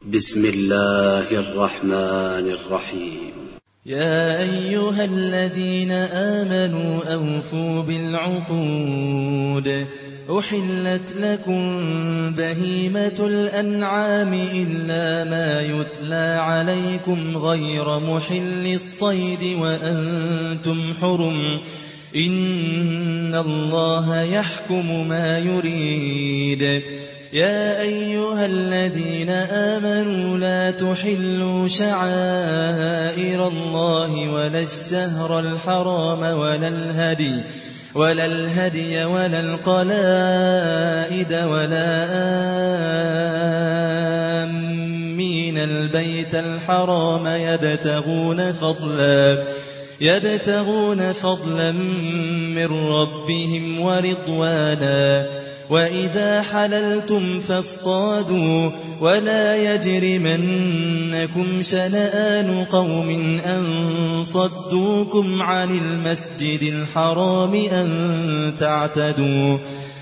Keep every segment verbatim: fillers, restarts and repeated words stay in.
بسم الله الرحمن الرحيم. يا أيها الذين آمنوا أوفوا بالعقود أحلت لكم بهيمة الأنعام إلا ما يتلى عليكم غير محل الصيد وأنتم حرم إن الله يحكم ما يريد. يا أيها الذين آمنوا لا تحلوا شعائر الله ولا الشهر الحرام ولا الهدي ولا الهدي ولا القلائد ولا آمين البيت الحرام يبتغون فضلا يبتغون فضلا من ربهم ورضوانا. وإذا حللتم فاصطادوا ولا يجرمنكم شنآن قوم أن صدوكم عن المسجد الحرام أن تعتدوا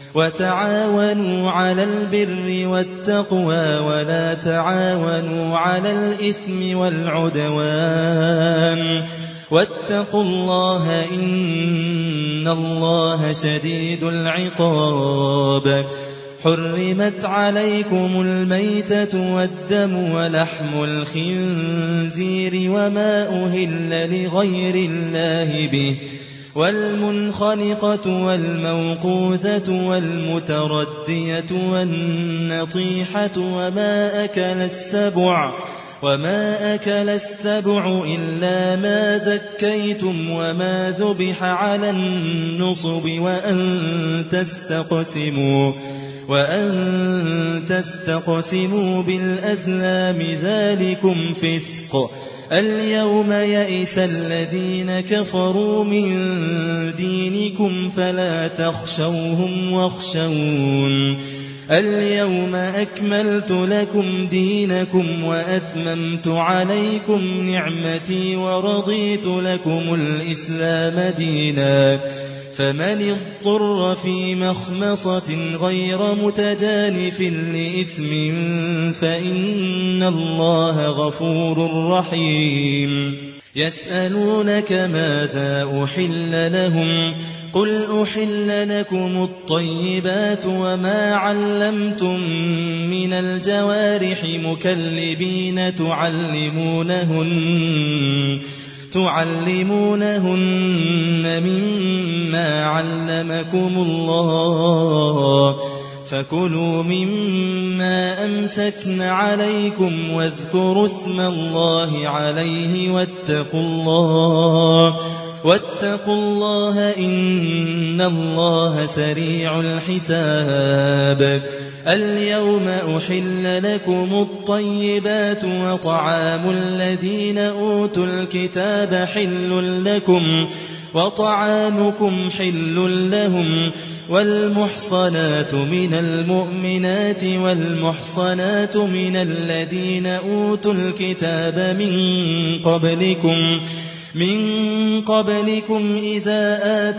وتعاونوا على البر والتقوى ولا تعاونوا على الإثم والعدوان واتقوا الله إن الله شديد العقاب. حرمت عليكم الميتة والدم ولحم الخنزير وما أهل لغير الله به والمنخنقة والموقوذة والمتردية والنطيحة وما أكل السبع وما أكل السبع إلا ما زكيتم وما ذبح على النصب وأن تستقسموا وأن تستقسموا بالأزلام ذلكم فسق. اليوم يئس الذين كفروا من دينكم فلا تخشوهم واخشون. اليوم أكملت لكم دينكم وأتممت عليكم نعمتي ورضيت لكم الإسلام دينا. فمن اضطر في مخمصة غير متجانف لإثم فإن الله غفور رحيم. يسألونك ماذا أحل لهم قل أحل لكم الطيبات وما علمتم من الجوارح مكلبين تعلمونهن تعلمونهن مما علمكم الله فكلوا مما أمسكن عليكم واذكروا اسم الله عليه واتقوا الله واتقوا الله إن الله سريع الحساب. اليوم أحل لكم الطيبات وطعام الذين أوتوا الكتاب حل لكم وطعامكم حل لهم والمحصنات من المؤمنات والمحصنات من الذين أوتوا الكتاب من قبلكم من قبلكم إذا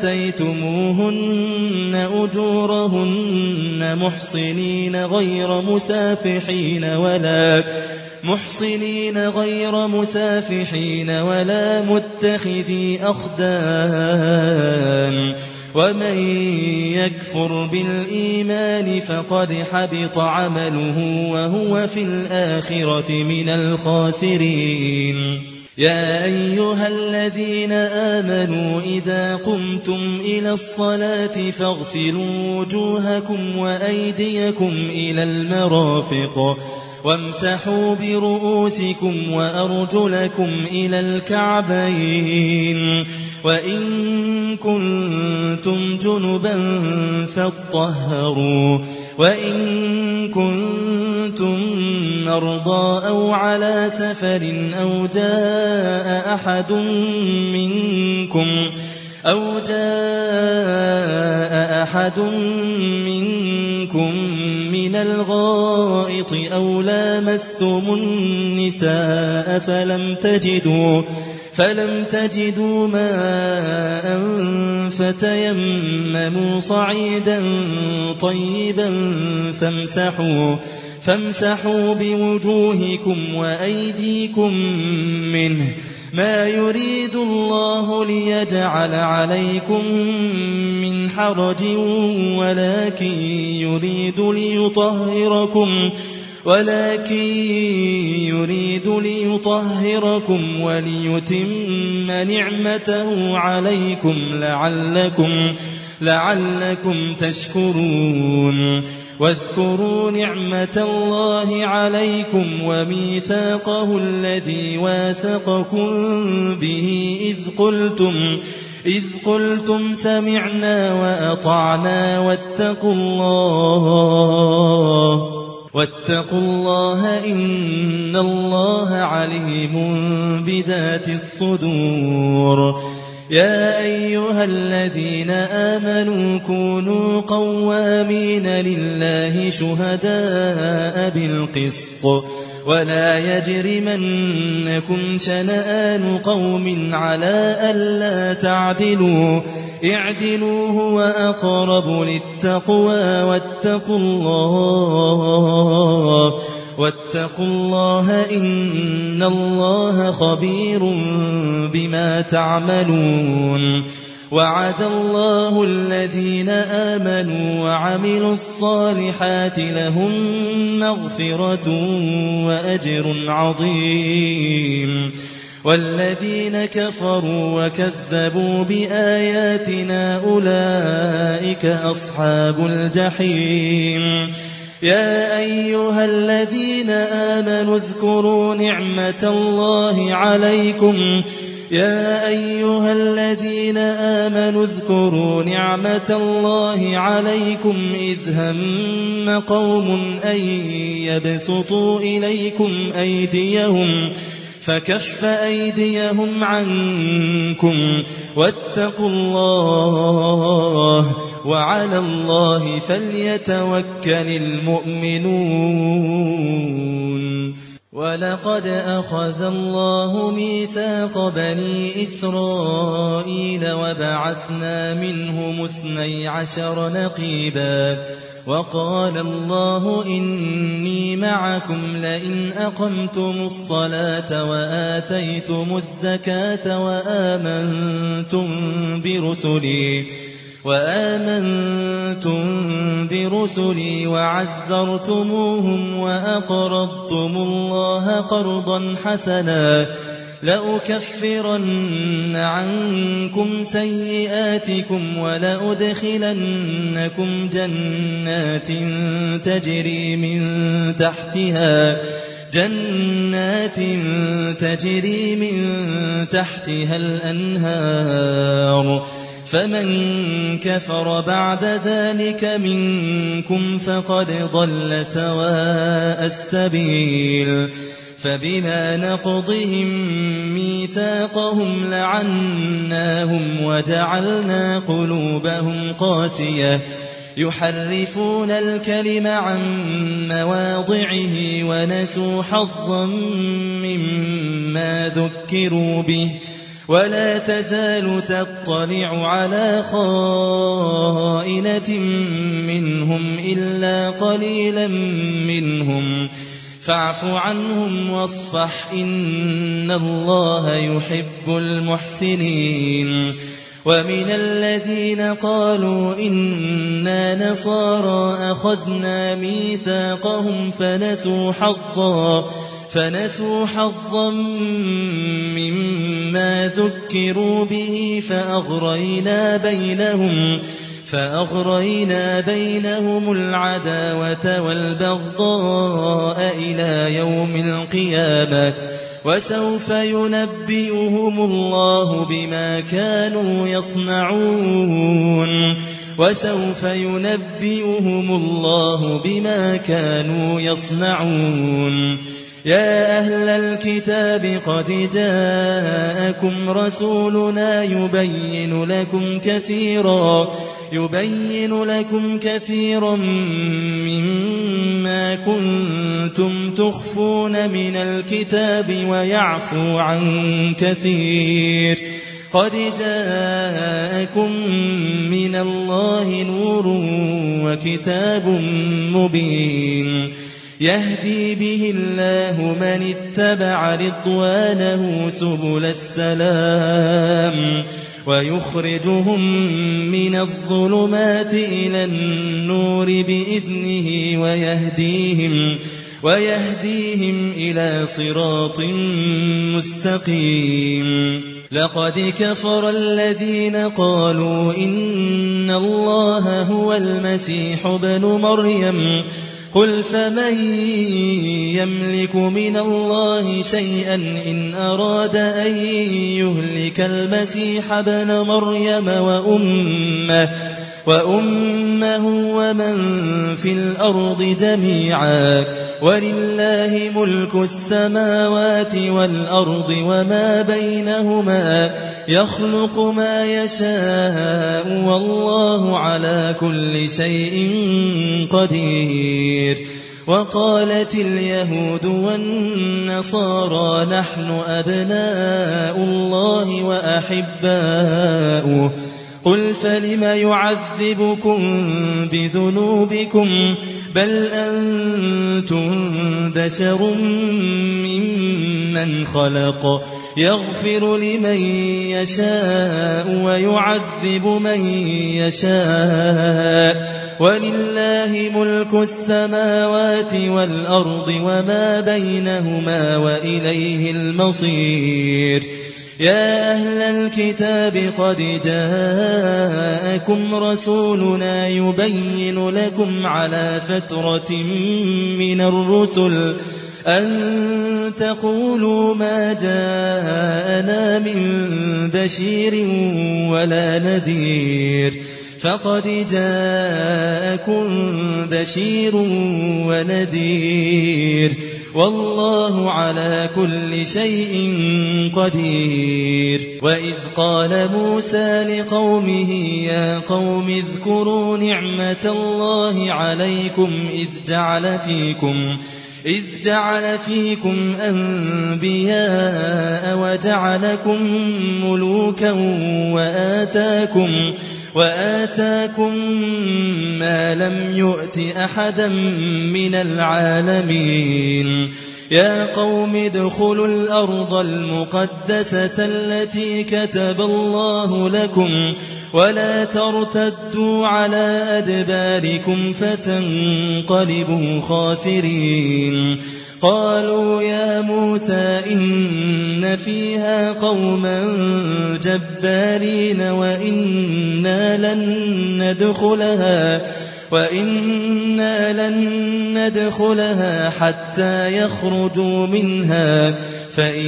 آتيتموهن أجورهن محصنين غير مسافحين ولا محصنين غير مسافحين ولا متخذي أخدان. ومن يكفر بالإيمان فقد حبط عمله وهو في الآخرة من الخاسرين. يا أيها الذين آمنوا إذا قمتم إلى الصلاة فاغسلوا وجوهكم وأيديكم إلى المرافق وامسحوا برؤوسكم وأرجلكم إلى الكعبين وإن كنتم جنبا فاطهروا وإن كنتم مرضى أو على سفر أو جاء أحد منكم أو جاء أحد منكم من الغائط أو لامستم النساء فلم تجدوا فلم تجدوا ماء فتيمموا صعيدا طيبا فامسحوا فامسحوا بوجوهكم وأيديكم منه ما يريد الله ليجعل عليكم من حرج ولكن يريد ليطهركم ولكن يريد ليطهركم وليتم نعمته عليكم لعلكم لعلكم تشكرون واذكروا نعمة الله عليكم وميثاقه الذي واثقكم به إذ قلتم إذ قلتم سمعنا وأطعنا واتقوا الله واتقوا الله إن الله عليم بذات الصدور يا أيها الذين آمنوا كونوا قوامين لله شهداء بالقسط ولا يجرمنكم شنآن قوم على ألا تعدلوا اعدلوا هو أقرب للتقوى واتقوا الله واتقوا الله إن الله خبير بما تعملون وعد الله الذين آمنوا وعملوا الصالحات لهم مغفرة وأجر عظيم والذين كفروا وكذبوا بآياتنا أولئك أصحاب الجحيم يا أيها الذين آمنوا اذكروا نعمة الله عليكم يا أيها الذين آمنوا اذكروا نعمة الله عليكم إذ هم قوم أن يبسطوا إليكم أيديهم فكف أيديهم عنكم واتقوا الله وعلى الله فليتوكل المؤمنون ولقد أخذ الله ميثاق بني إسرائيل وبعثنا منهم اثني عشر نقيبا وقال الله إني معكم لئن أقمتم الصلاة وآتيتم الزكاة وآمنتم برسلي وآمنتم برسلي وعزرتموهم وأقرضتم الله قرضا حسنا لأكفرن عنكم سيئاتكم ولأدخلنكم جنات تجري من تحتها جنات تجري من تحتها الأنهار فمن كفر بعد ذلك منكم فقد ضل سواء السبيل فبما نقضهم ميثاقهم لعناهم وجعلنا قلوبهم قاسية يحرفون الكلم عن مواضعه ونسوا حظا مما ذكروا به ولا تزال تطلع على خائنة منهم إلا قليلا منهم فاعف عنهم واصفح إن الله يحب المحسنين ومن الذين قالوا إنا نصارى أخذنا ميثاقهم فنسوا حظا فنسوا حظا مما ذكروا به فأغرينا بينهم فأغرينا بينهم العداوة والبغضاء إلى يوم القيامة وسوف ينبئهم الله بما كانوا يصنعون وسوف ينبئهم الله بما كانوا يصنعون يا أهل الكتاب قد جاءكم رسولنا يبين لكم كثيرا يبين لكم كثيرا مما كنتم تخفون من الكتاب ويعفو عن كثير قد جاءكم من الله نور وكتاب مبين يهدي به الله من اتبع رضوانه سبل السلام ويخرجهم من الظلمات إلى النور بإذنه ويهديهم ويهديهم إلى صراط مستقيم لقد كفر الذين قالوا إن الله هو المسيح ابن مريم قل فمن يملك من الله شيئا إن أراد أن يهلك المسيح ابن مريم وأمه وأمه ومن في الأرض جميعا ولله ملك السماوات والأرض وما بينهما يخلق ما يشاء والله على كل شيء قدير وقالت اليهود والنصارى نحن أبناء الله وأحباؤه قل فلم يعذبكم بذنوبكم بل أنتم بشر ممن خلق يغفر لمن يشاء ويعذب من يشاء ولله ملك السماوات والأرض وما بينهما وإليه المصير يا أهل الكتاب قد جاءكم رسولنا يبين لكم على فترة من الرسل أن تقولوا ما جاءنا من بشير ولا نذير فقد جاءكم بشير ونذير والله على كل شيء قدير وإذ قال موسى لقومه يا قوم اذكروا نعمة الله عليكم إذ جعل فيكم إذ جعل فيكم أنبياء وجعلكم ملوكا وآتاكم وآتاكم ما لم يؤت أحدا من العالمين يا قوم ادخلوا الأرض المقدسة التي كتب الله لكم ولا ترتدوا على أدباركم فتنقلبوا خاسرين قالوا يا موسى إن فيها قوما جبارين وإنا لن ندخلها وإنا لن ندخلها حتى يخرجوا منها فإن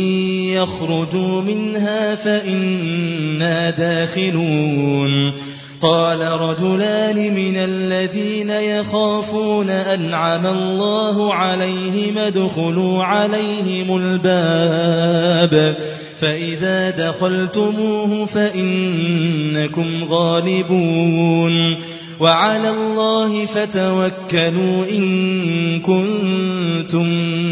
يخرجوا منها فإنا داخلون قال رجلان من الذين يخافون أنعم الله عليهم ادخلوا عليهم الباب فإذا دخلتموه فإنكم غالبون وعلى الله فتوكلوا إن كنتم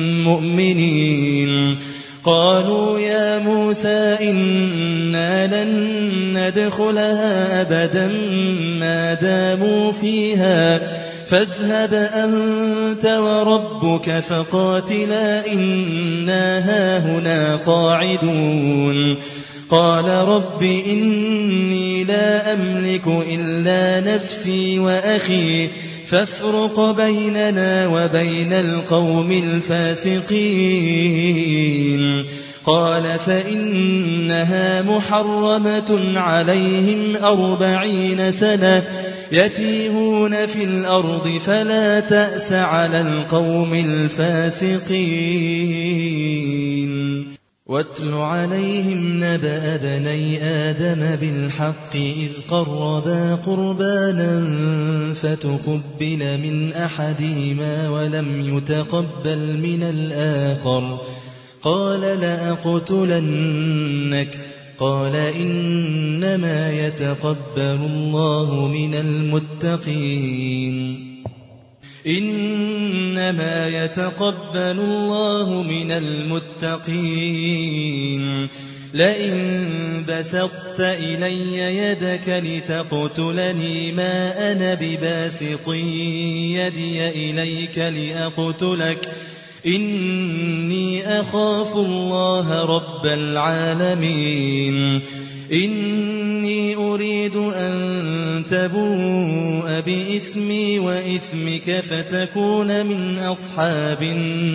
مؤمنين قالوا يا موسى إنا لن ندخلها أبدا ما داموا فيها فاذهب أنت وربك فقاتلا إنا هاهنا قاعدون قال رب إني لا أملك إلا نفسي وأخي فافرق بيننا وبين القوم الفاسقين قال فإنها محرمة عليهم أربعين سنة يتيهون في الأرض فلا تأس على القوم الفاسقين واتل عليهم نبأ بني آدم بالحق إذ قربا قربانا فتقبل من أحدهما ولم يتقبل من الآخر قال لأقتلنك قال إنما يتقبل الله من المتقين إنما يتقبل الله من المتقين لئن بسطت إلي يدك لتقتلني ما أنا بباسط يدي إليك لأقتلك إني أخاف الله رب العالمين إني أريد أن تبوء بإثمي وإثمك فتكون من أصحاب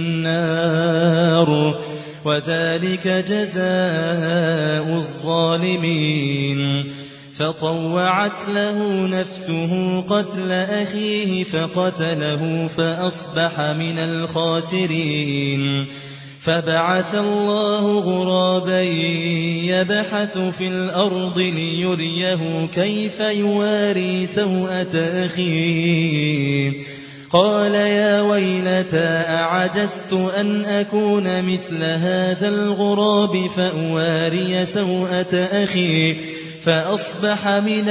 النار وذلك جزاء الظالمين فطوعت له نفسه قتل أخيه فقتله فأصبح من الخاسرين فبعث الله غرابا يبحث في الأرض ليريه كيف يواري سوءة أخيه قال يا ويلتى أعجزت أن أكون مثل هذا الغراب فأواري سوءة أخي فأصبح من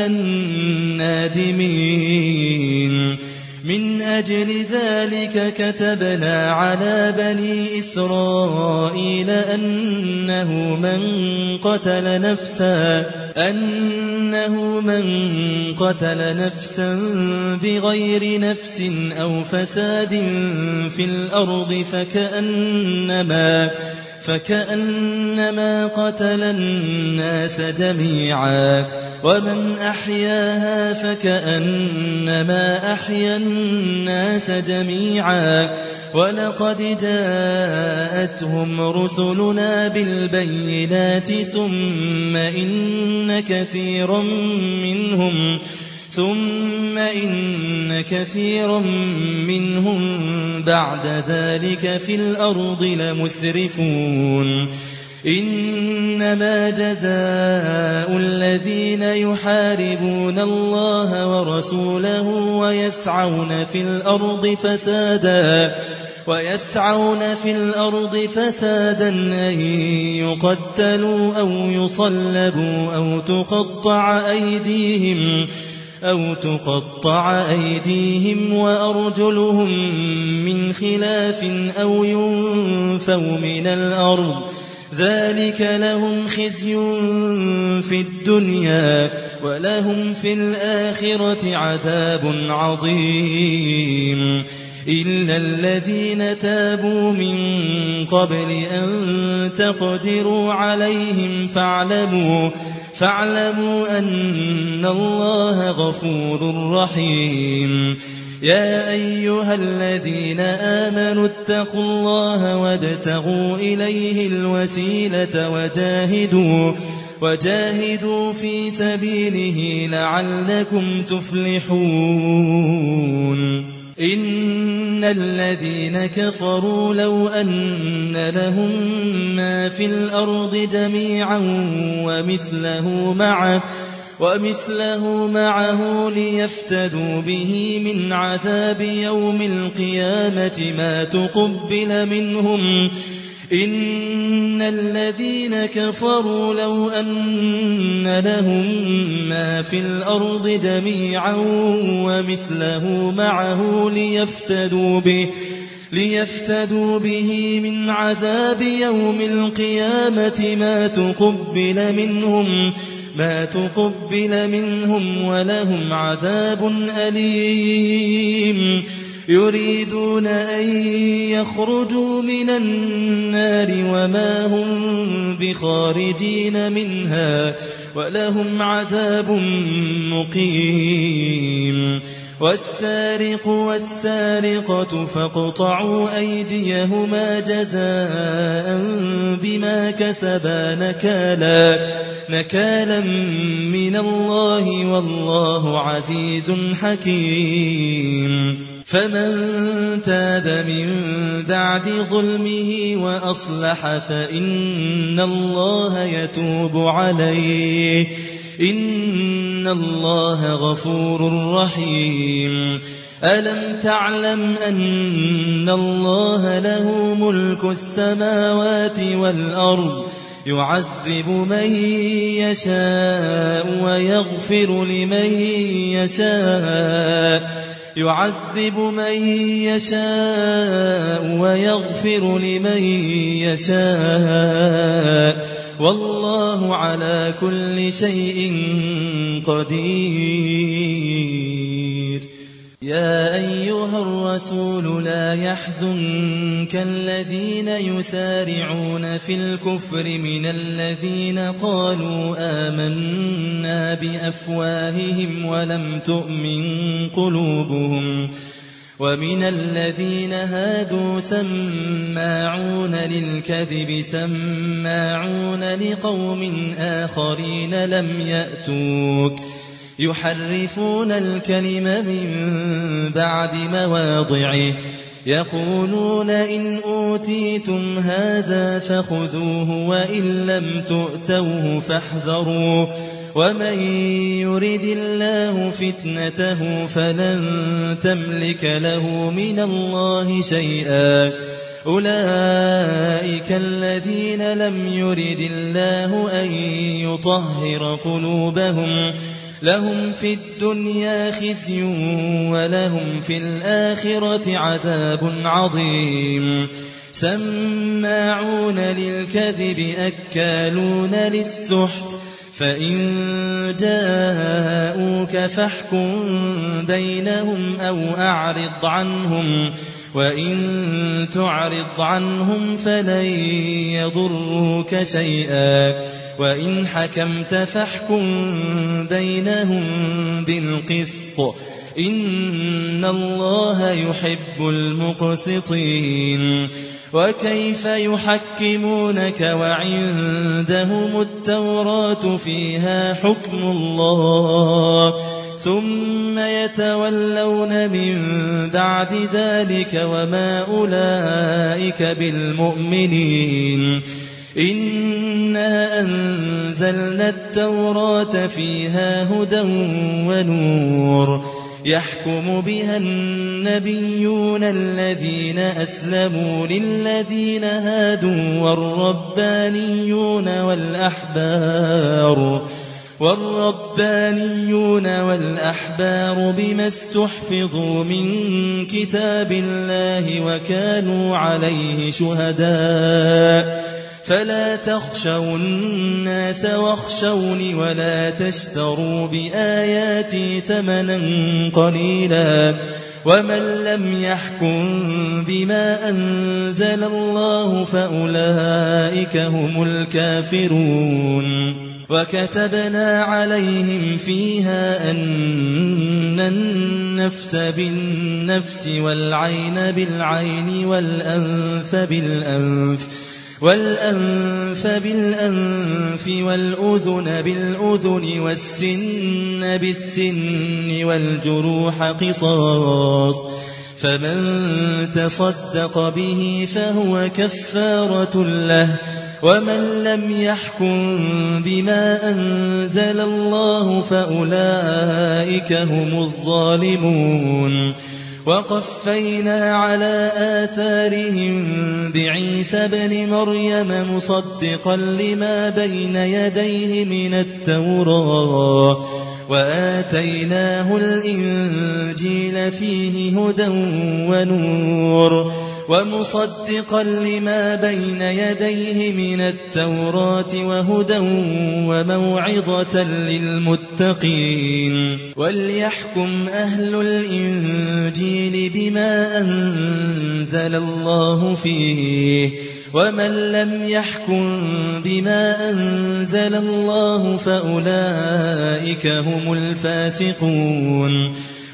النادمين من أجل ذلك كتبنا على بني إسرائيل أنه من قتل نفسا أنه من قتل نفسا بغير نفس أو فساد في الأرض فكأنما فكأنما قتل الناس جميعا ومن أحياها فكأنما أحيا الناس جميعا ولقد جاءتهم رسلنا بالبينات ثم إن كثيرا منهم ثم إن كثيرا منهم بعد ذلك في الأرض لمسرفون إنما جزاء الذين يحاربون الله ورسوله ويسعون في الأرض فسادا ويسعون في الأرض فسادا أن يقتلوا أو يصلبوا أو تقطع أيديهم أو تقطع أيديهم وأرجلهم من خلاف أو ينفوا من الأرض ذلك لهم خزي في الدنيا ولهم في الآخرة عذاب عظيم إلا الذين تابوا من قبل أن تقدروا عليهم فاعلموا فاعلموا أن الله غفور رحيم يا أيها الذين آمنوا اتقوا الله وابتغوا إليه الوسيلة وجاهدوا وجاهدوا في سبيله لعلكم تفلحون إن الذين كفروا لو أن لهم ما في الأرض جميعا ومثله معه ومثله معه ليفتدوا به من عذاب يوم القيامة ما تقبل منهم إن الذين كفروا لو أن لهم ما في الأرض جميعا ومثله معه ليفتدوا به ليفتدوا به من عذاب يوم القيامة ما تقبل منهم ما تقبل منهم ولهم عذاب أليم يريدون أن يخرجوا من النار وما هم بخارجين منها ولهم عذاب مقيم والسارق والسارقة فاقطعوا أيديهما جزاء بما كسبا نكالا نكالا من الله والله عزيز حكيم فمن تاب من بعد ظلمه وأصلح فإن الله يتوب عليه إن الله غفور رحيم ألم تعلم أن الله له ملك السماوات والأرض يعذب من يشاء ويغفر لمن يشاء يعذب من يشاء ويغفر لمن يشاء والله على كل شيء قدير. يا أيها الرسول لا يحزنك الذين يسارعون في الكفر من الذين قالوا آمنا بأفواههم ولم تؤمن قلوبهم، ومن الذين هادوا سماعون للكذب سماعون لقوم آخرين لم يأتوك يحرفون الكلم من بعد مواضعه يقولون إن أوتيتم هذا فخذوه وإن لم تؤتوه فاحذروا ومن يرد الله فتنته فلن تملك له من الله شيئا أولئك الذين لم يرد الله أن يطهر قلوبهم لهم في الدنيا خزي ولهم في الآخرة عذاب عظيم. سماعون للكذب أكالون للسحت فإن جاءوك فاحكم بينهم أو أعرض عنهم وإن تعرض عنهم فلن يضروك شيئا وإن حكمت فاحكم بينهم بالقسط إن الله يحب المقسطين. وكيف يحكمونك وعندهم التوراة فيها حكم الله ثم يتولون من بعد ذلك وما أولئك بالمؤمنين. إنا أنزلنا التوراة فيها هدى ونور يحكم بها النبيون الذين أسلموا للذين هادوا والربانيون والأحبار والربانيون والأحبار بما استحفظوا من كتاب الله وكانوا عليه شهداء فلا تخشوا الناس واخشوني ولا تشتروا بآياتي ثمنا قليلا ومن لم يحكم بما أنزل الله فأولئك هم الكافرون. وكتبنا عليهم فيها أن النفس بالنفس والعين بالعين والأنف بالأنف والأنف بالأنف والأذن بالأذن والسن بالسن والجروح قصاص فمن تصدق به فهو كفارة له ومن لم يحكم بما أنزل الله فأولئك هم الظالمون. وقفينا على آثارهم بعيسى ابن مريم مصدقا لما بين يديه من التوراة وآتيناه الإنجيل فيه هدى ونور ومصدقا لما بين يديه من التوراة وهدى وموعظة للمتقين. وليحكم أهل الإنجيل بما أنزل الله فيه ومن لم يحكم بما أنزل الله فأولئك هم الفاسقون.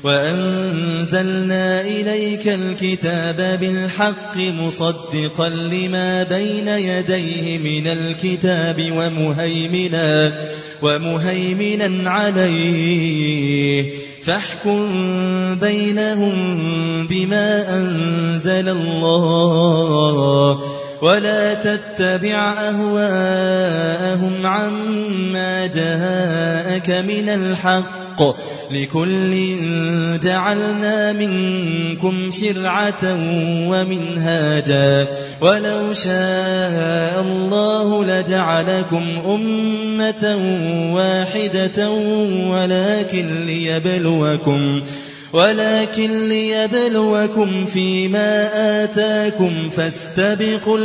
وأنزلنا إليك الكتاب بالحق مصدقا لما بين يديه من الكتاب ومهيمنا ومهيمنا عليه فاحكم بينهم بما أنزل الله ولا تتبع أهواءهم عما جاءك من الحق لكل جعلنا منكم شرعة ومنهاجا ولو شاء الله لجعلكم أمة واحدة ولكن ليبلوكم ولكن ليبلوكم فيما آتاكم فاستبقوا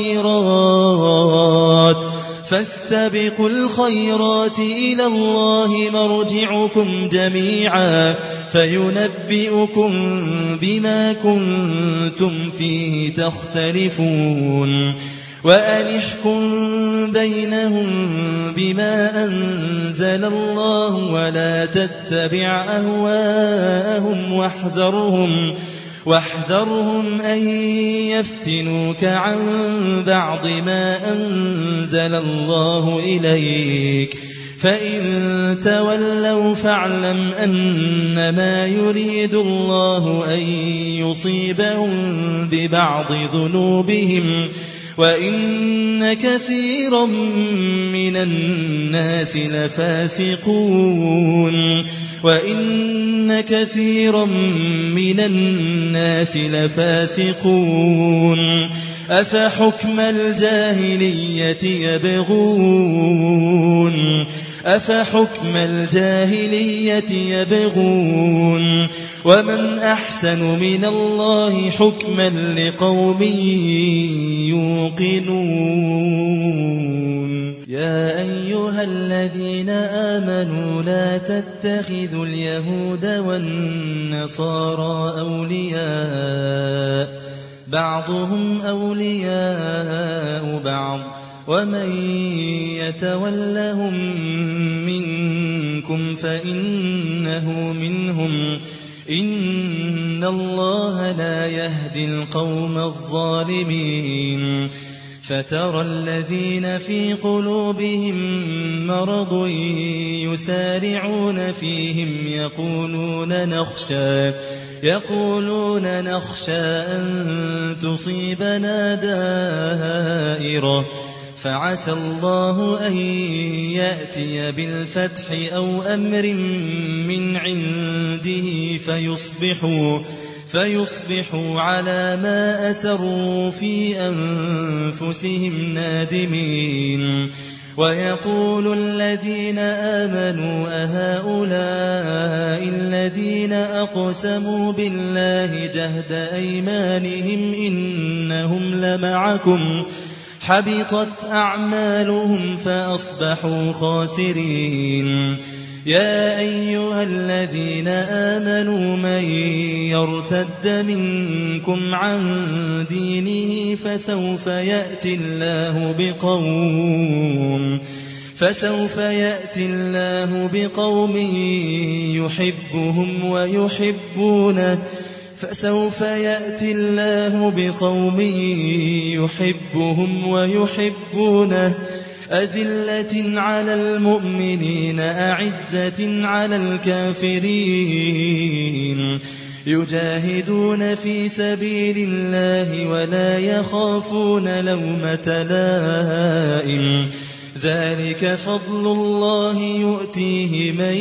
الخيرات فاستبقوا الخيرات إلى الله مرجعكم جميعا فينبئكم بما كنتم فيه تختلفون وأن احكم بينهم بما أنزل الله ولا تتبع أهواءهم واحذرهم واحذرهم أن يفتنوك عن بعض ما أنزل الله إليك فإن تولوا فاعلم أنما يريد الله أن يصيبهم ببعض ذنوبهم وإن كثيرا من الناس لفاسقون وإن كثيرا من الناس لفاسقون أفحكم الجاهلية يبغون أفحكم الجاهلية يبغون ومن أحسن من الله حكما لقوم يوقنون يا أيها الذين آمنوا لا تتخذوا اليهود والنصارى أولياء بعضهم أولياء بعض ومن يتولهم منكم فإنه منهم إن الله لا يهدي القوم الظالمين فترى الذين في قلوبهم مرض يسارعون فيهم يقولون نخشى يقولون نخشى أن تصيبنا دائرة فعسى الله أن يأتي بالفتح أو أمر من عنده فيصبحوا فيصبحوا على ما أسروا في أنفسهم نادمين ويقول الذين آمنوا أهؤلاء الذين أقسموا بالله جهد أيمانهم إنهم لمعكم حبطت أعمالهم فأصبحوا خاسرين يا أيها الذين آمنوا من يرتد منكم عن دينه فسوف يأتي الله بقوم فسوف يأتي الله بقوم يحبهم ويحبونه فسوف يأتي الله بقوم يحبهم ويحبونه أذلة على المؤمنين أعزة على الكافرين يجاهدون في سبيل الله ولا يخافون لومة لائم ذلك فضل الله يؤتيه من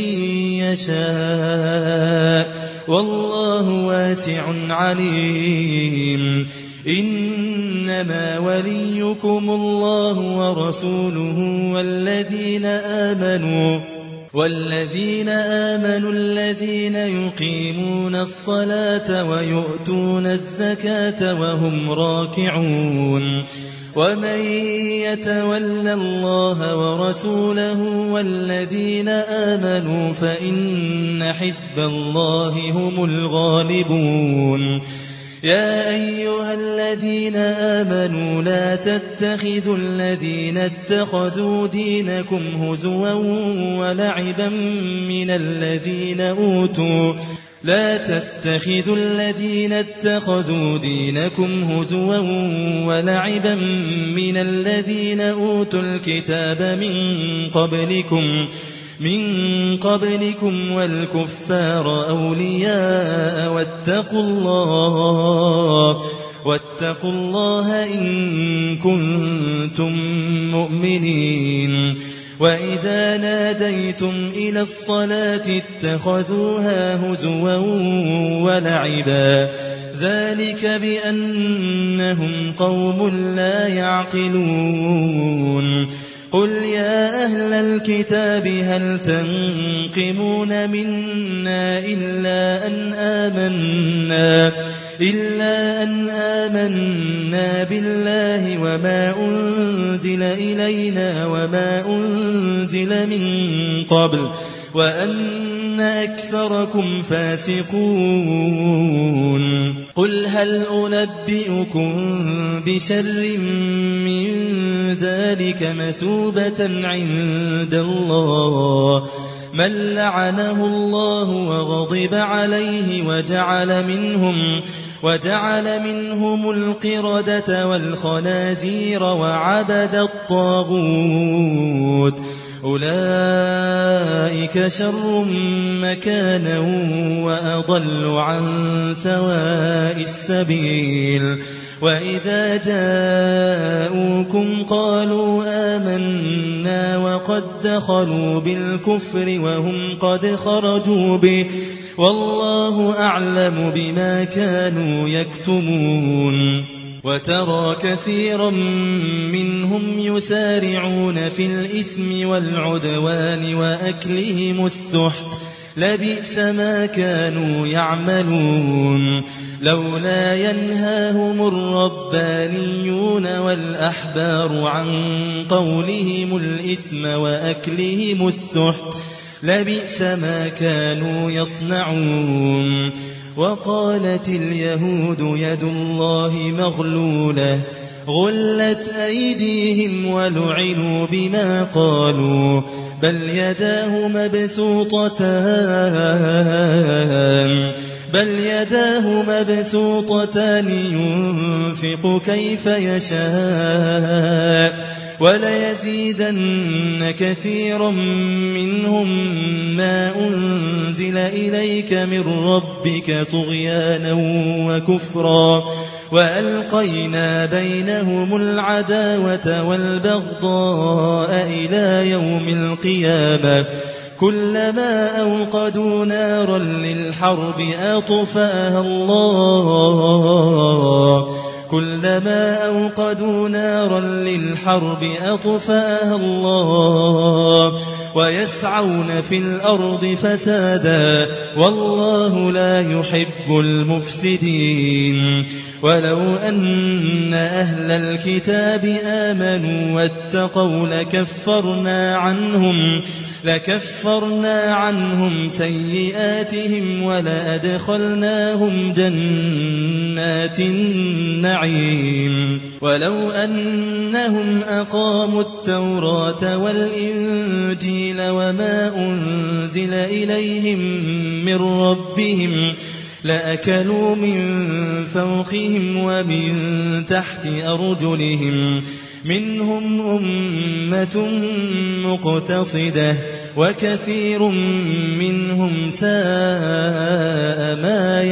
يشاء والله واسع عليم إنما وليكم الله ورسوله والذين آمنوا والذين آمنوا الذين يقيمون الصلاة ويؤتون الزكاة وهم راكعون ومن يتول الله ورسوله والذين آمنوا فإن حزب الله هم الغالبون يا أيها الذين آمنوا لا تتخذوا الذين اتخذوا دينكم هزوا ولعبا من الذين أوتوا لا تتخذوا الذين اتخذوا دينكم هزوا ولعبا من الذين أوتوا الكتاب من قبلكم من قبلكم والكفار أولياء واتقوا الله واتقوا الله إن كنتم مؤمنين وإذا ناديتم إلى الصلاة اتخذوها هزوا ولعبا ذلك بأنهم قوم لا يعقلون قل يا أهل الكتاب هل تنقمون منا إلا أن آمنا إلا أن آمنا بالله وما أنزل إلينا وما أنزل من قبل وأن أكثركم فاسقون قل هل أنبئكم بشر من ذلك مثوبة عند الله من لعنه الله وغضب عليه وجعل منهم وجعل منهم القردة والخنازير وعبد الطاغوت أولئك شر مكانا وأضل عن سواء السبيل وإذا جاءوكم قالوا آمنا وقد دخلوا بالكفر وهم قد خرجوا به والله أعلم بما كانوا يكتمون وترى كثيرا منهم يسارعون في الإثم والعدوان وأكلهم السحت لبئس ما كانوا يعملون لولا ينهاهم الربانيون والأحبار عن قولهم الإثم وأكلهم السحت لبئس ما كانوا يصنعون وقالت اليهود يد الله مغلولة غلت أيديهم ولعنوا بما قالوا بل يداه مبسوطتان بل يداه مبسوطتان ينفق كيف يشاء وليزيدن كثيرا منهم ما أنزل إليك من ربك طغيانا وكفرا وألقينا بينهم العداوة والبغضاء إلى يوم القيامة كلما أوقدوا نارا للحرب أطفأها الله كلما أوقدوا نارا للحرب أطفأها الله ويسعون في الأرض فسادا والله لا يحب المفسدين ولو أن أهل الكتاب آمنوا واتقوا لكفرنا عنهم لكفرنا عنهم سيئاتهم ولأدخلناهم جنات النعيم ولو أنهم أقاموا التوراة والإنجيل وما أنزل إليهم من ربهم لأكلوا من فوقهم ومن تحت أرجلهم منهم أمة مقتصدة وكثير منهم ساء ما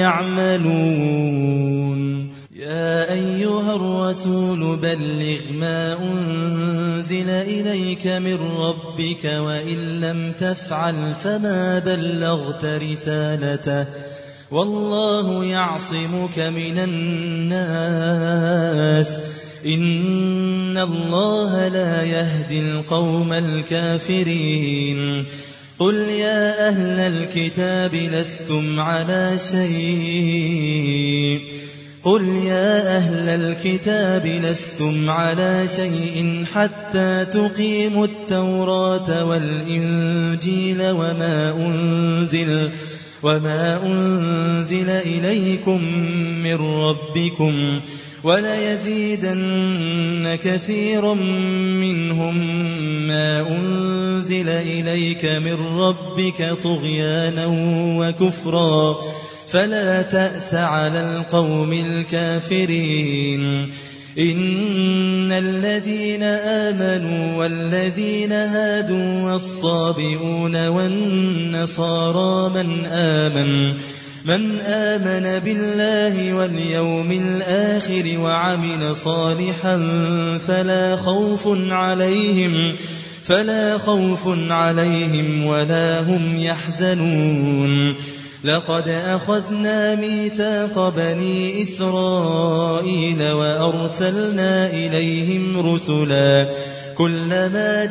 يعملون يا أيها الرسول بلغ ما أنزل إليك من ربك وإن لم تفعل فما بلغت رسالته والله يعصمك من الناس إن الله لا يهدي القوم الكافرين قل يا أهل الكتاب لستم على شيء قل يا أهل الكتاب لستم على شيء حتى تقيموا التوراة والإنجيل وما أنزل وما أنزل إليكم من ربكم وليزيدن كثيرا منهم ما أنزل إليك من ربك طغيانا وكفرا فلا تأس على القوم الكافرين إن الذين آمنوا والذين هادوا والصابئون والنصارى من آمن من آمن بالله واليوم الآخر وعمل صالحا فلا خوف عليهم فلا خوف عليهم ولا هم يحزنون لقد أخذنا ميثاق بني إسرائيل وأرسلنا إليهم رسلا كلما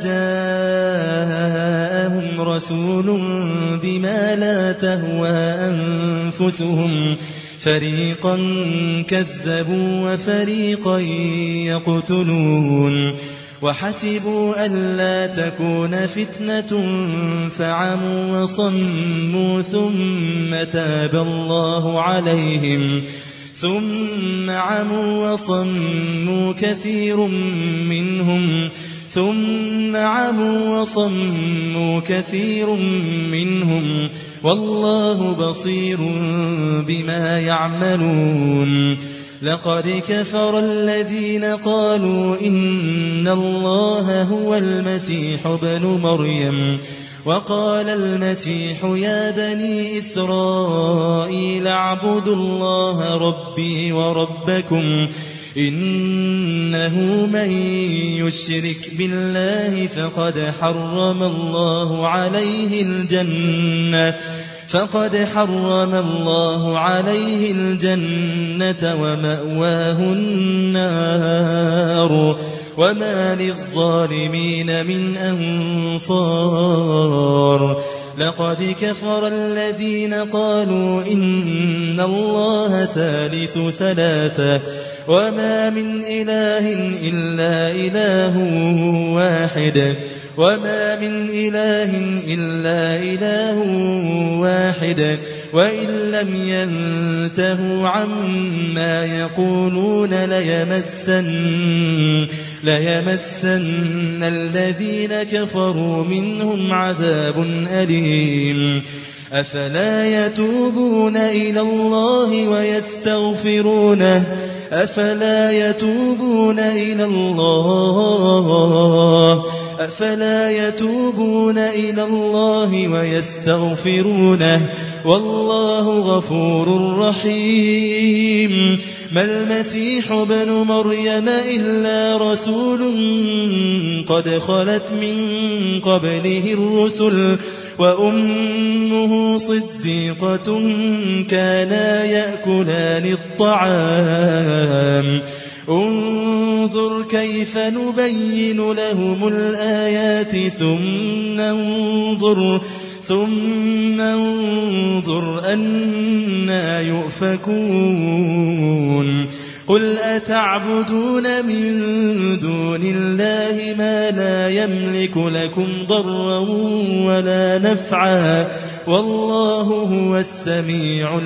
جاءهم رسول بما لا تهوى أنفسهم فريقا كذبوا وفريقا يقتلون وحسبوا ألا تكون فتنة فعموا وصموا ثم تاب الله عليهم ثم عموا وصموا كثير منهم ثم عموا وصموا كثير منهم والله بصير بما يعملون لقد كفر الذين قالوا إن الله هو المسيح ابن مريم وقال المسيح يا بني إسرائيل اعبدوا الله ربي وربكم إنه من يشرك بالله فقد حرم الله عليه الجنة فقد حرم الله عليه الجنة ومأواه النار وما للظالمين من أنصار لقد كفر الذين قالوا إن الله ثالث ثلاثة وما من إله إلا إله واحد وما من إله إلا إله واحد وإن لم ينتهوا عما يقولون ليمسن ليمسن الذين كفروا منهم عذاب أليم أفلا يتوبون إلى الله ويستغفرونه أفلا يتوبون إلى الله أفلا يتوبون إلى الله ويستغفرونه والله غفور رحيم ما المسيح ابن مريم إلا رسول قد خلت من قبله الرسل وأمه صديقة كانا يأكلان الطعام انظر كيف نبين لهم الآيات ثم انظر ثم انظر أنى يؤفكون قل أتعبدون من دون الله ما لا يملك لكم ضرا ولا نفعا والله هو السميع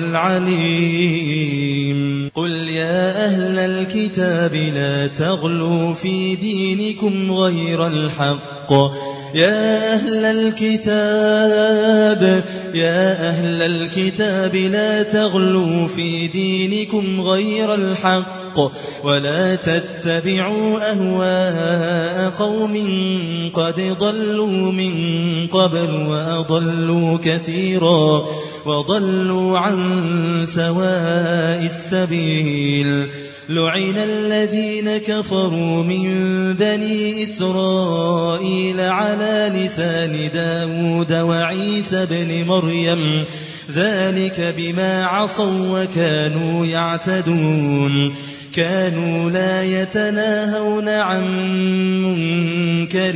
العليم قل يا أهل الكتاب لا تغلوا في دينكم غير الحق يا أهل الكتاب يا أهل الكتاب لا تغلوا في دينكم غير الحق ولا تتبعوا أهواء قوم قد ضلوا من قبل وأضلوا كثيرا وضلوا عن سواء السبيل لعن الذين كفروا من بني إسرائيل على لسان داود وعيسى بن مريم ذلك بما عصوا وكانوا يعتدون كانوا لا يتناهون عن منكر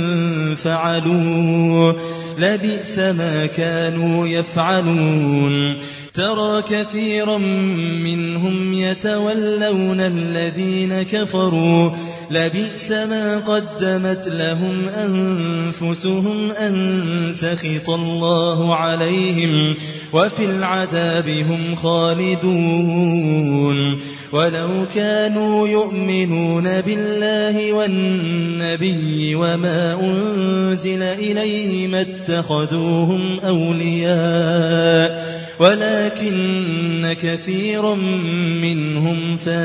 فعلوه لبئس ما كانوا يفعلون ترى كثيرا منهم يتولون الذين كفروا لبئس ما قدمت لهم أنفسهم أن سخط الله عليهم وفي العذاب هم خالدون ولو كانوا يؤمنون بالله والنبي وما أنزل إليه ما اتخذوهم أولياء ولكن كثيرا منهم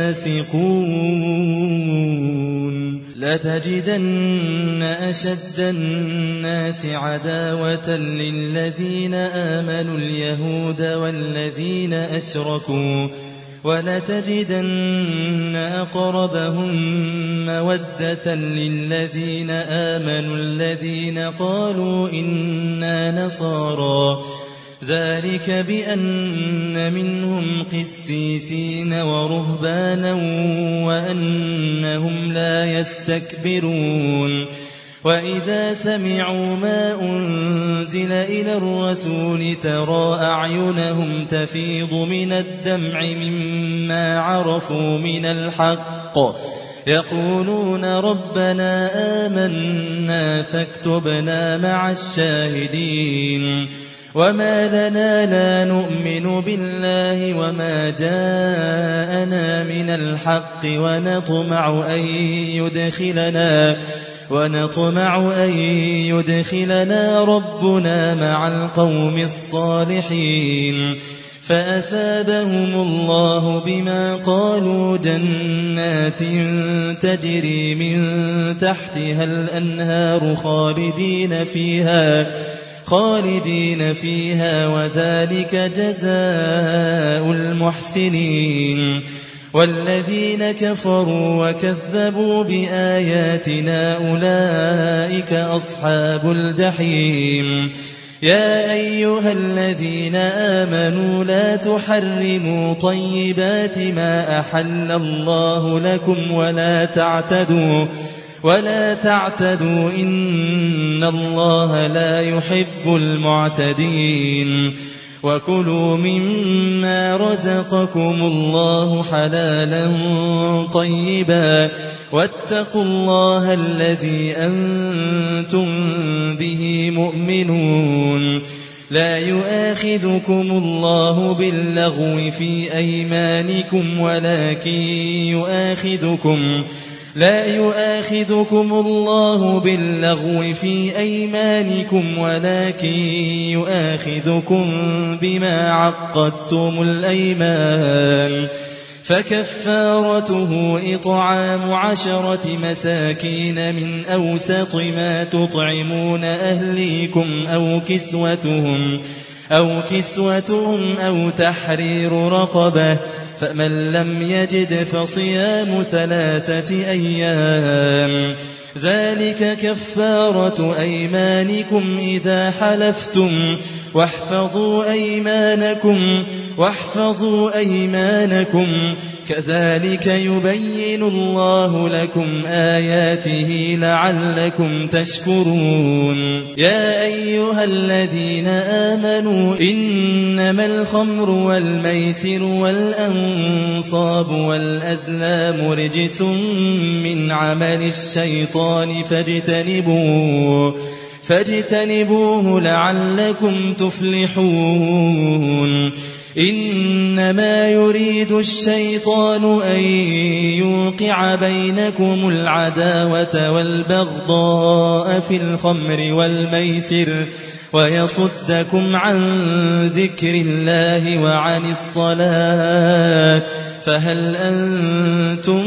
فاسقون لتجدن أشد الناس عداوة للذين آمنوا اليهود والذين أشركوا ولتجدن أقربهم مودة للذين آمنوا الذين قالوا إنا نصارى ذلك بأن منهم قسيسين ورهبانا وأنهم لا يستكبرون وإذا سمعوا ما أنزل إلى الرسول ترى أعينهم تفيض من الدمع مما عرفوا من الحق يقولون ربنا آمنا فاكتبنا مع الشاهدين وما لنا لا نؤمن بالله وما جاءنا من الحق ونطمع أن يدخلنا ونطمع أن يدخلنا ربنا مع القوم الصالحين فأثابهم الله بما قالوا جنات تجري من تحتها الأنهار خالدين فيها خالدين فيها وذلك جزاء المحسنين والذين كفروا وكذبوا بآياتنا أولئك أصحاب الجحيم يا أيها الذين آمنوا لا تحرموا طيبات ما أحل الله لكم ولا تعتدوا ولا تعتدوا إن الله لا يحب المعتدين وكلوا مما رزقكم الله حلالا طيبا واتقوا الله الذي أنتم به مؤمنون لا يؤاخذكم الله باللغو في أيمانكم ولكن يؤاخذكم لا يؤاخذكم الله باللغو في أيمانكم ولكن يؤاخذكم بما عقدتم الأيمان فكفارته إطعام عشرة مساكين من أوسط ما تطعمون أهليكم أو كسوتهم أو كسوتهم أو تحرير رقبة فمن لم يجد فصيام ثلاثة أيام ذلك كفارة أيمانكم إذا حلفتم واحفظوا أيمانكم واحفظوا أيمانكم كذلك يبين الله لكم آياته لعلكم تشكرون يا أيها الذين آمنوا إنما الخمر والميسر والأنصاب والأزلام رجس من عمل الشيطان فاجتنبوه فاجتنبوه لعلكم تفلحون إنما يريد الشيطان أن يوقع بينكم العداوة والبغضاء في الخمر والميسر ويصدكم عن ذكر الله وعن الصلاة فهل أنتم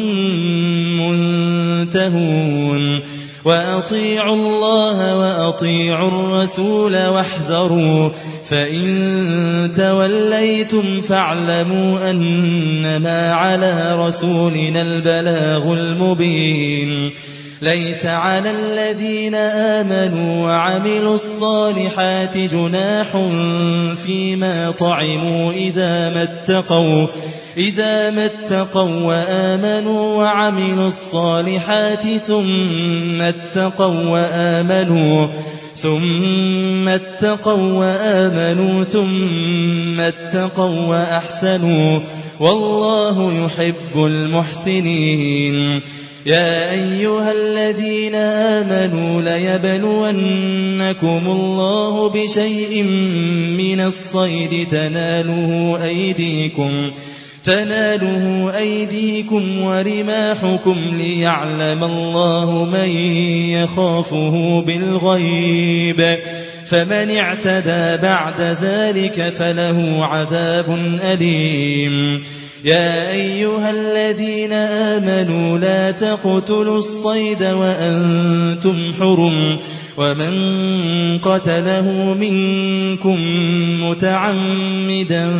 منتهون وأطيعوا الله وأطيعوا الرسول واحذروا فإن توليتم فاعلموا أنما على رسولنا البلاغ المبين ليس على الذين آمنوا وعملوا الصالحات جناح فيما طعموا إذا ما اتقوا إذا ما اتقوا وآمنوا وعملوا الصالحات ثم اتقوا وآمنوا ثم اتقوا وآمنوا ثم اتقوا وأحسنوا والله يحب المحسنين يا أيها الذين آمنوا ليبلونكم الله بشيء من الصيد تناله أيديكم تناله أيديكم ورماحكم ليعلم الله من يخافه بالغيب فمن اعتدى بعد ذلك فله عذاب أليم يا أيها الذين آمنوا لا تقتلوا الصيد وأنتم حرم ومن قتله منكم متعمدا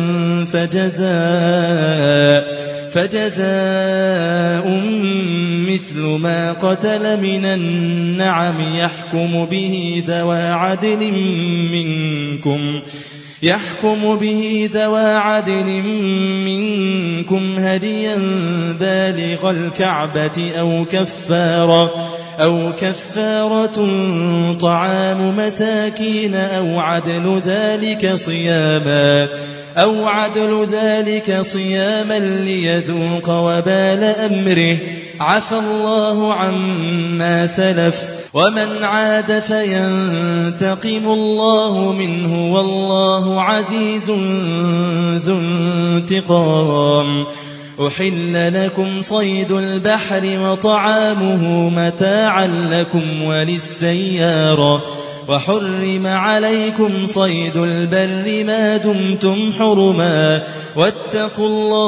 فجزاء فجزاء مثل ما قتل من النعم يحكم به ذوى عدل منكم يحكم به ذوى عدل منكم هديا بالغ الكعبة أو كفارة أو كفارة طعام مساكين أو عدل ذلك صياما أو عدل ذلك صياما ليذوق وبال أمره عفى الله عما سلف ومن عاد فينتقم الله منه والله عزيز ذو انتقام. أحل لكم صيد البحر وطعامه متاعا لكم وللسيارة وحرم عليكم صيد البر ما دمتم حرما واتقوا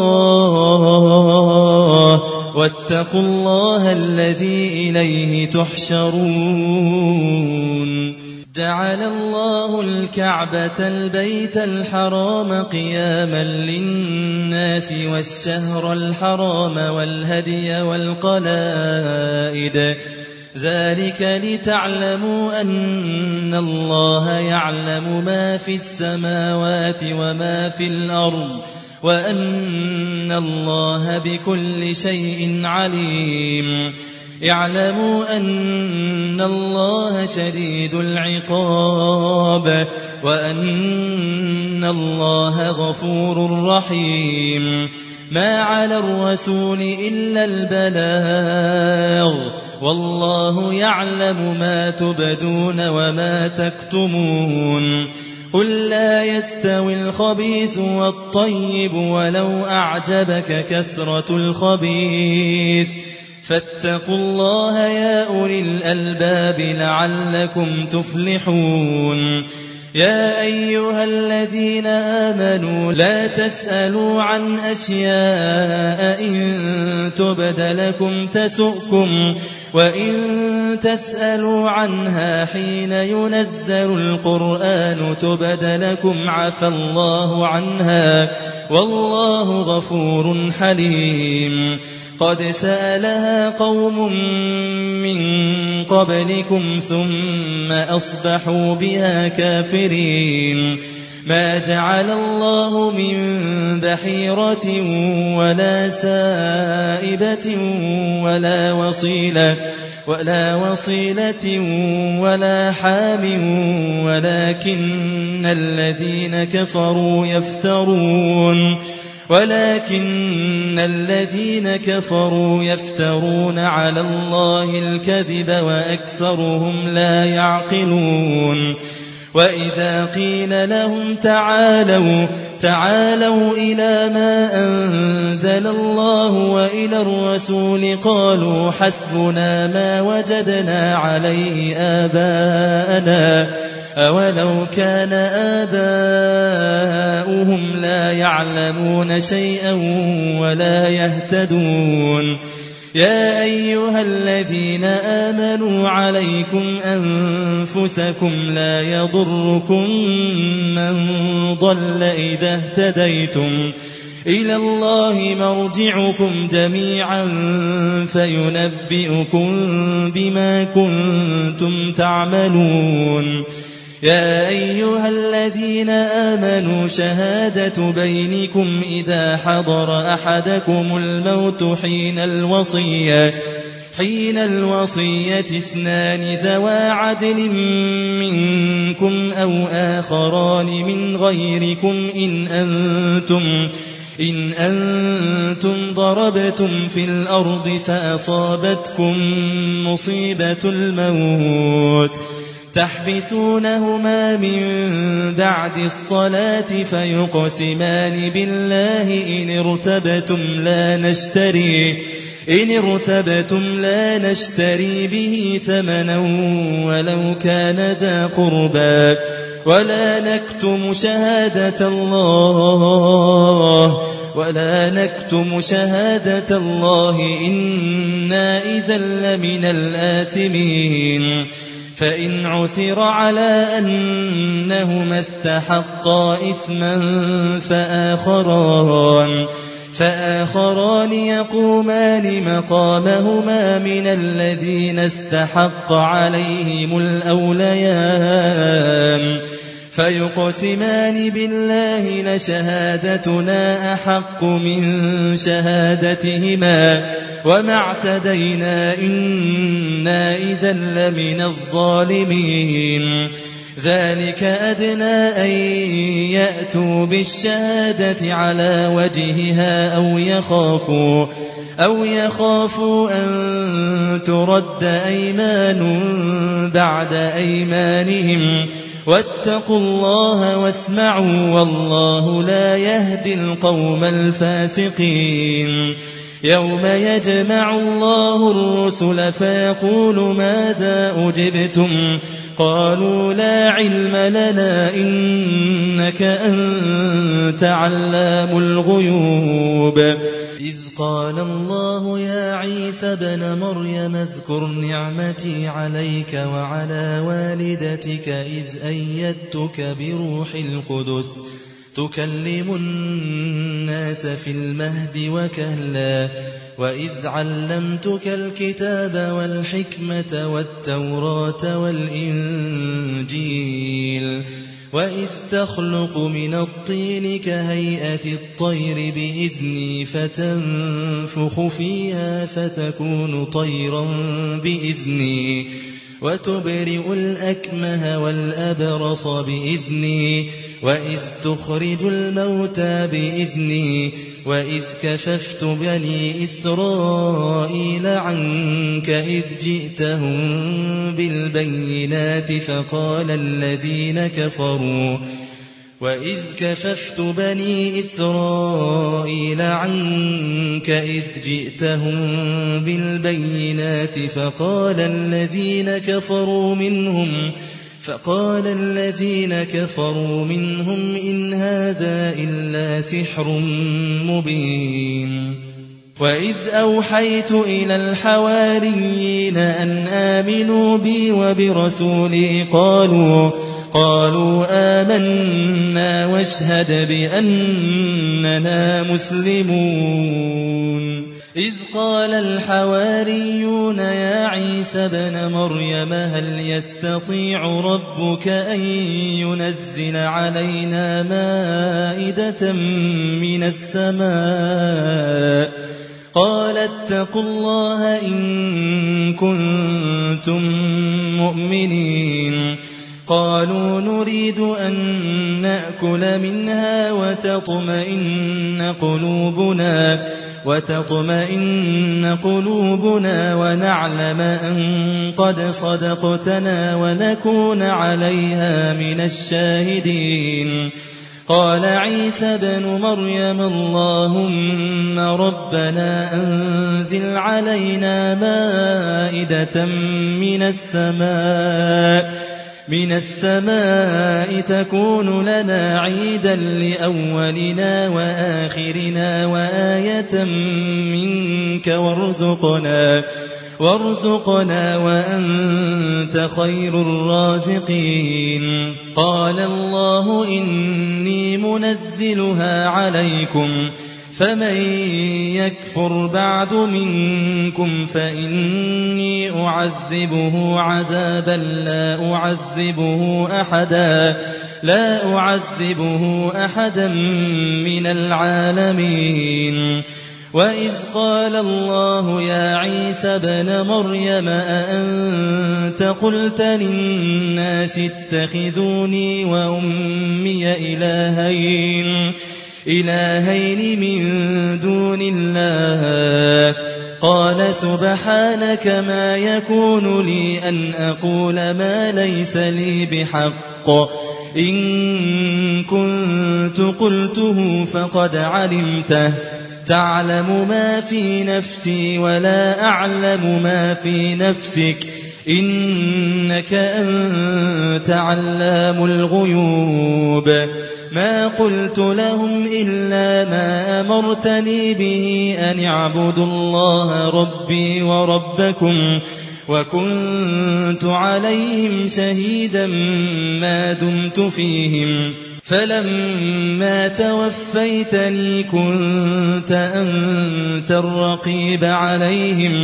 الله واتقوا الله الذي إليه تحشرون. جعل الله الكعبة البيت الحرام قياما للناس والشهر الحرام والهدي والقلائد ذلك لتعلموا أن الله يعلم ما في السماوات وما في الأرض وأن الله بكل شيء عليم. اعلموا أن الله شديد العقاب وأن الله غفور رحيم. ما على الرسول إلا البلاغ والله يعلم ما تبدون وما تكتمون. قل لا يستوي الخبيث والطيب ولو أعجبك كثرة الخبيث فاتقوا الله يا أولي الألباب لعلكم تفلحون. يا أيها الذين آمنوا لا تسألوا عن أشياء إن تبد لكم تسؤكم وإن تسألوا عنها حين ينزل القرآن تبد لكم عفى الله عنها والله غفور حليم. قد سألها قوم من قبلكم ثم أصبحوا بها كافرين. ما جعل الله من بحيرة ولا سائبة ولا وصيلة ولا وصيلة ولا حام ولكن الذين كفروا يفترون ولكن الذين كفروا يفترون على الله الكذب وأكثرهم لا يعقلون. وإذا قيل لهم تعالوا تعالوا إلى ما أنزل الله وإلى الرسول قالوا حسبنا ما وجدنا عليه آباءنا أولو كان آباؤهم لا يعلمون شيئا ولا يهتدون. يا أيها الذين آمنوا عليكم أنفسكم لا يضركم من ضل إذا اهتديتم إلى الله مرجعكم جميعا فينبئكم بما كنتم تعملون. يا أيها الذين آمنوا شهادة بينكم إذا حضر أحدكم الموت حين الوصية حين الوصية اثنان ذوى عدل منكم أو آخران من غيركم إن أنتم إن أنتم ضربتم في الأرض فأصابتكم مصيبة الموت تحبسونهما من بعد الصلاة فيقسمان بالله إن ارتبتم لا نشتري إن ارتبتم لا نشتري به ثمنا ولو كان ذا قربى ولا نكتم شهادة الله ولا نكتم شهادة الله إنا إذا لمن الآثمين. فإن عثر على أنهما استحقا إثما فآخران فآخران يقومان مقامهما من الذين استحق عليهم الأوليان فيقسمان بالله لشهادتنا أحق من شهادتهما وما اعتدينا إنا إذا لمن الظالمين ذلك أدنى أن يأتوا بالشهادة على وجهها أو يخافوا أو يخافوا أن ترد أيمان بعد أيمانهم واتقوا الله واسمعوا والله لا يهدي القوم الفاسقين يوم يجمع الله الرسل فيقول ماذا أجبتم قالوا لا علم لنا إنك أنت علام الغيوب إذ قال الله يا عيسى ابن مريم اذكر نعمتي عليك وعلى والدتك إذ أيدتك بروح القدس تكلم الناس في المهد وكهلا وإذ علمتك الكتاب والحكمة والتوراة والإنجيل وإذ تخلق من الطين كهيئة الطير بإذني فتنفخ فيها فتكون طيرا بإذني وتبرئ الأكمه والأبرص بإذني وإذ تخرج الموتى بإذني وإذ كففت بني إسرائيل عنك إذ جئتهم بالبينات فقال الذين كفروا وإذ كففت بني إسرائيل عنك إذ جئتهم بالبينات فقال الذين كفروا منهم فقال الذين كفروا منهم إن هذا إلا سحر مبين وإذ أوحيت إلى الحواريين أن آمنوا بي وبرسولي قالوا قالوا آمنا واشهد بأننا مسلمون إذ قال الحواريون يا عيسى ابن مريم هل يستطيع ربك أن ينزل علينا مائدة من السماء قال اتقوا الله إن كنتم مؤمنين قالوا نريد أن نأكل منها وتطمئن قلوبنا وتطمئن قلوبنا ونعلم أن قد صدقتنا ونكون عليها من الشاهدين قال عيسى ابن مريم اللهم ربنا أنزل علينا مائدة من السماء من السماء تكون لنا عيدا لأولنا وآخرنا وآية منك وارزقنا وارزقنا وأنت خير الرازقين قال الله إني منزلها عليكم فمن يكفر بعد منكم فإني أعذبه عذابا لا أعذبه أحدا لا أعذبه أحدا من العالمين وإذ قال الله يا عيسى ابن مريم أأنت قلت للناس اتخذوني وأمي إلهين إلهين من دون الله قال سبحانك ما يكون لي أن أقول ما ليس لي بحق إن كنت قلته فقد علمته تعلم ما في نفسي ولا أعلم ما في نفسك إنك أنت علام الغيوب ما قلت لهم إلا ما أمرتني به أن اعبدوا الله ربي وربكم وكنت عليهم شهيدا ما دمت فيهم فلما توفيتني كنت أنت الرقيب عليهم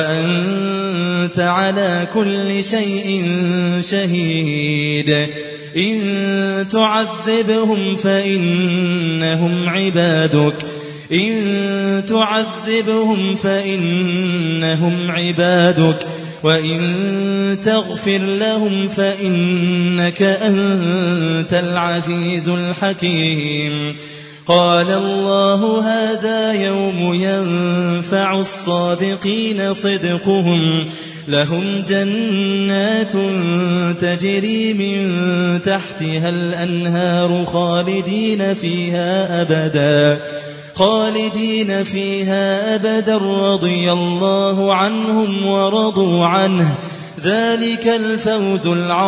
وأنت على كل شيء شهيد إن تعذبهم فإنهم عبادك إن تعذبهم فإنهم عبادك وإن تغفر لهم فإنك أنت العزيز الحكيم قال الله هذا يوم ينفع الصادقين صدقهم لهم جنات تجري من تحتها الأنهار خالدين فيها أبدا خالدين فيها أبدا رضي الله عنهم ورضوا عنه ذلك الفوز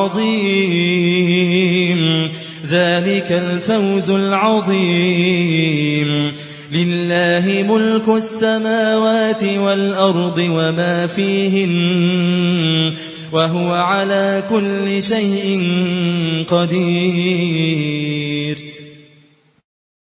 العظيم ذلك الفوز العظيم لله ملك السماوات والأرض وما فيهن وهو على كل شيء قدير